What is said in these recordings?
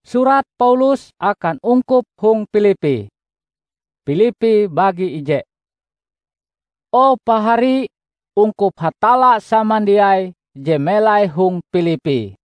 Surat Paulus akan ungkup hung Filipi. Filipi bagi ije. O pahari ungkup hatala samandiai je melai hung Filipi.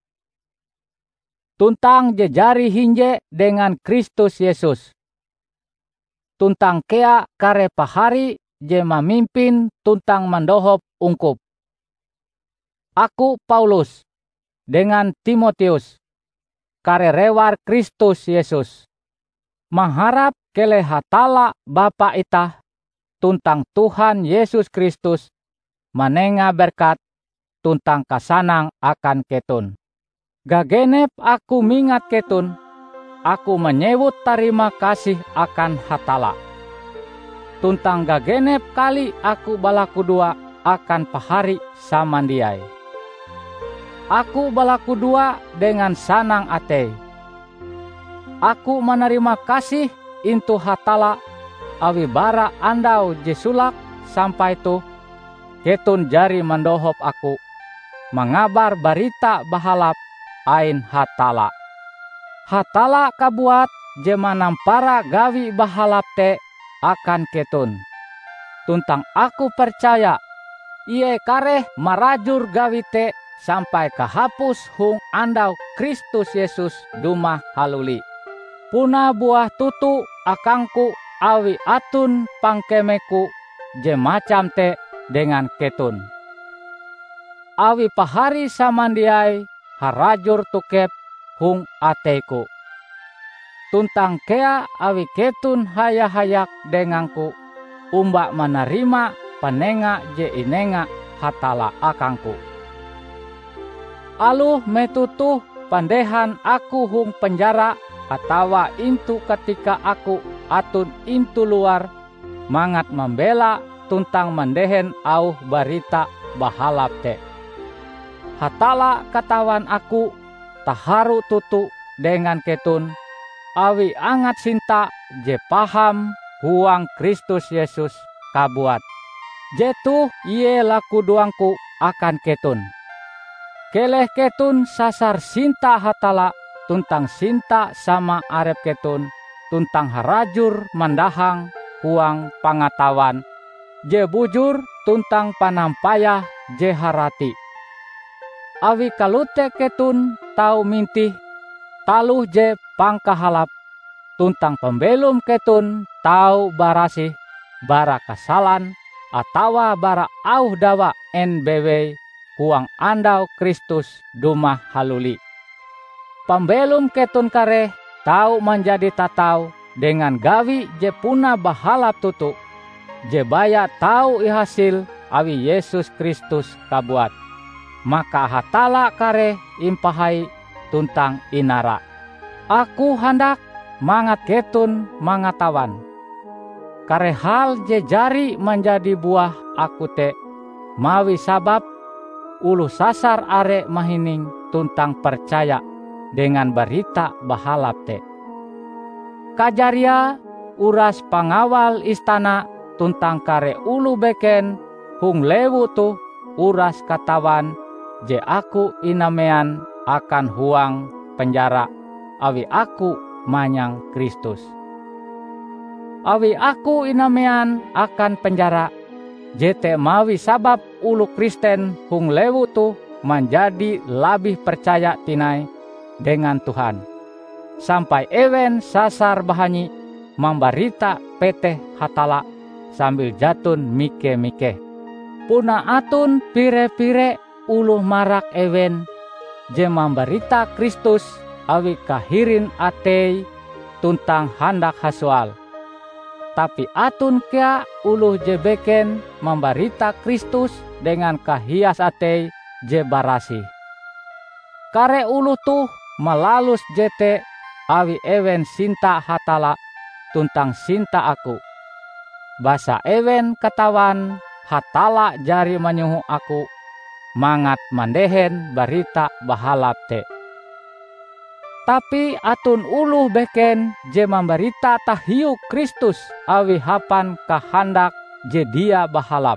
Tuntang jejari hinje dengan Kristus Yesus. Tuntang kea kare pahari je mamimpin tuntang mandohop ungkup. Aku Paulus dengan Timotius, kare rewar Kristus Yesus, mengharap kele hatala Bapa itah tuntang Tuhan Yesus Kristus manenga berkat tuntang kasanang akan ketun. Gagenep aku mingat ketun, aku menyebut terima kasih akan hatala. Tuntang gagenep kali aku balaku dua akan pahari samandiai. Aku balaku dua dengan sanang ate. Aku menerima kasih intu hatala awi bara andau jesulak sampai tu ketun jari mendohop aku mengabar berita bahalap ain hatala. Hatala kabuat je manampara gawi bahalap te akan ketun. Tuntang aku percaya ie kareh marajur gawi te sampai kahapus hung andau Kristus Yesus dumah haluli. Puna buah tutu akangku awi atun pangkemeku je macam te dengan ketun. Awi pahari samandiai harajur tukep hung ateku. Tuntang kea awi ketun hayak-hayak denganku umbak menerima panenga je inenga hatala akangku. Aluh metutuh pandehan aku hung penjara atawa intu ketika aku atun intu luar mangat membela tuntang mendehen auh berita bahalap te. Hatala katawan aku taharu tutu dengan ketun awi angat sinta je paham huang Kristus Yesus kabuat. Jetuh ie laku duangku akan ketun. Keleh ketun sasar sinta hatala tuntang sinta sama arep ketun tuntang harajur mandahang huang pangatawan je bujur tuntang panampayah je harati. Awi kalute ketun tau mintih taluh je pangkahalap tuntang pembelum ketun tau barasih bara kasalan atawa bara auh dawa NBW huang andau Kristus dumah haluli. Pembelum ketun kareh tau menjadi tatau dengan gawi je puna bahalap tutu je baya tau ihasil awi Yesus Kristus kabuat. Maka hatala kareh impahai tuntang inara. Aku hendak mangat ketun mangatawan. Kare hal je jari menjadi buah aku te mawi sabab ulu sasar are mahining tuntang percaya dengan berita bahalap te. Kajaria uras pangawal istana tuntang kare ulu beken hung lewu tu uras katawan je aku inamean akan huang penjara awi aku manyang Kristus. Awi aku inamean akan penjara jete mawi sabab ulu Kristen hung lewu tu menjadi lebih percaya tinai dengan Tuhan. Sampai ewen sasar bahanyi memberita peteh hatala sambil jatun mike-mike. Puna atun pire-pire uluh marak ewen je memberita Kristus awi kahirin atei tuntang handak hasual. Tapi atun kea uluh je beken memberita Kristus dengan kahias atei je barasi. Kare uluh tuh melalus jete awi ewen sinta hatala tuntang sinta aku. Basa ewen katawan hatala jari menyuhu aku mangat mandehen berita bahalap te. Tapi atun uluh beken je memberita tahiu Kristus awi hapan kahandak je dia bahalap.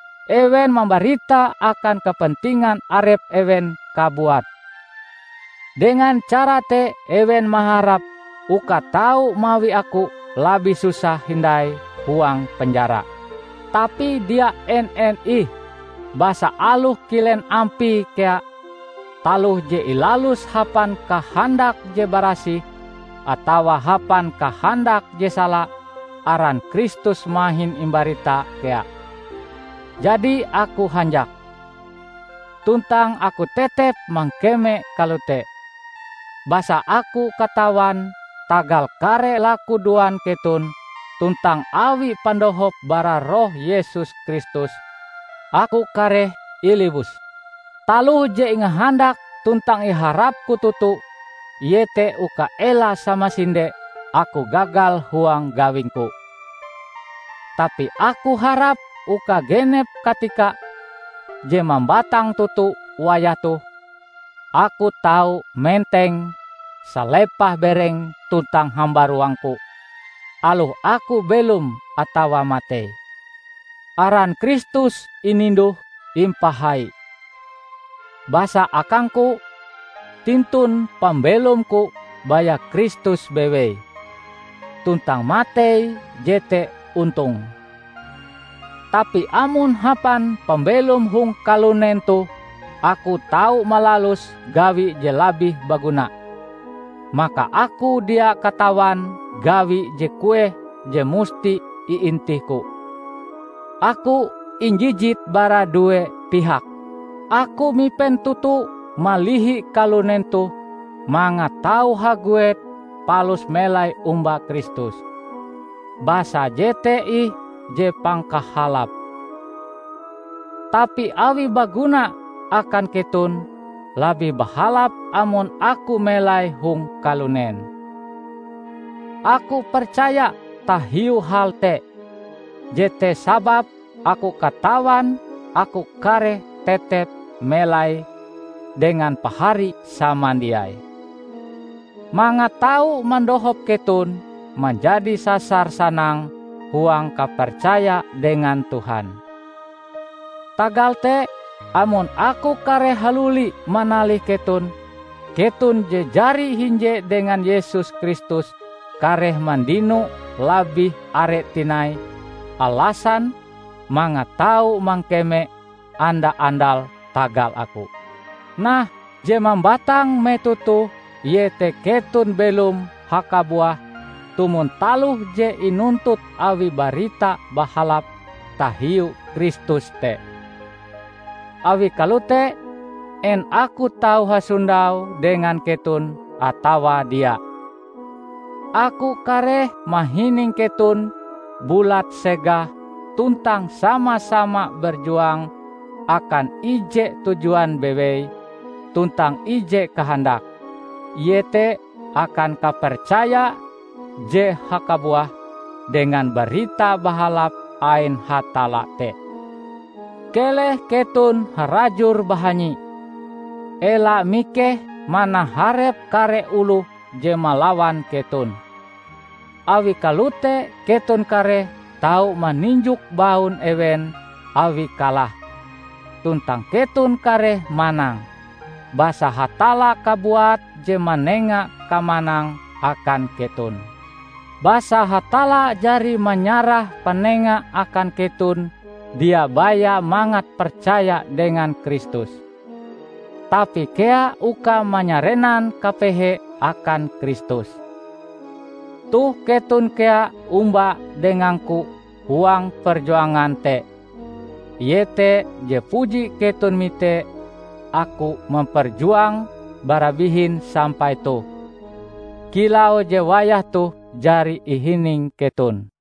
Ewen memberita akan kepentingan arep ewen kabuat. Dengan cara te ewen maharap uka tahu mawi aku labih susah hindai huang penjara. Tapi dia NNI basa aluh kilen ampi kea taluh je ilalus hapan kahandak je barasi atawa hapan kahandak je salah aran Kristus mahin imbarita kea. Jadi aku hanjak tuntang aku tetep mangkeme kalute. Basa aku katawan tagal kare laku duan ketun tuntang awi pandohop bara roh Yesus Kristus. Aku kare ilibus. Taluh je ingahandak tuntang iharapku tutu. Yete uka ela sama sinde aku gagal huang gawingku. Tapi aku harap uka genep katika je mambatang tutu wayatu. Aku tahu menteng salepah bereng tuntang hamba ruangku. Aluh aku belum atawa mate. Aran Kristus ininduh impahai. Basa akangku tintun pambelumku baya Kristus bewe. Tuntang mate jete untung. Tapi amun hapan pambelum hung kalunen tu aku tahu malalus gawi je labih baguna. Maka aku dia katawan gawi je kue je musti iintihku. Aku injijit bara due pihak. Aku mipen tutu malihi kalunen tu manga tau haguet palus melai umba Kristus. Basa JTI je pangkahalap. Tapi awi baguna akan ketun labi bahalap amun aku melai hung kalunen. Aku percaya tahiu hal te. JT sabab aku katawan aku kare tetep melai dengan pahari samandiai. Manga tahu mandohop ketun menjadi sasar sanang huang kapercaya dengan Tuhan. Tagal te amun aku kare haluli manalih ketun je jari hinje dengan Yesus Kristus kareh mandinu labih are tinai alasan manga tahu mangkeme anda andal tagal aku. Nah, je mambatang metutu yete ketun belum hakabuah tumun taluh je inuntut awi barita bahalap tahiu Kristus te. Awi kalute en aku tahu hasundau dengan ketun atawa dia. Aku kareh mahining ketun bulat segah tuntang sama-sama berjuang akan ije tujuan bewe tuntang ije kehendak. Yete akan kapercaya je hakabuah dengan berita bahalap ain hatala te. Keleh ketun harajur bahanyi. Ela mikeh mana harep kare ulu je malawan ketun. Awi kalute ketun kare tau maninjuk baun ewen awi kalah. Tuntang ketun kare manang. Basa hatala kabuat je manenga kamanang akan ketun. Basa hatala jari menyarah penenga akan ketun. Dia baya mangat percaya dengan Kristus. Tapi kea uka manyarenan kapehe akan Kristus. Tuh ketun kea umba denganku huang perjuangan te. Yete je puji ketun mite aku memperjuang barabihin sampai tuh. Kilau je wayah tuh jari ihining ketun.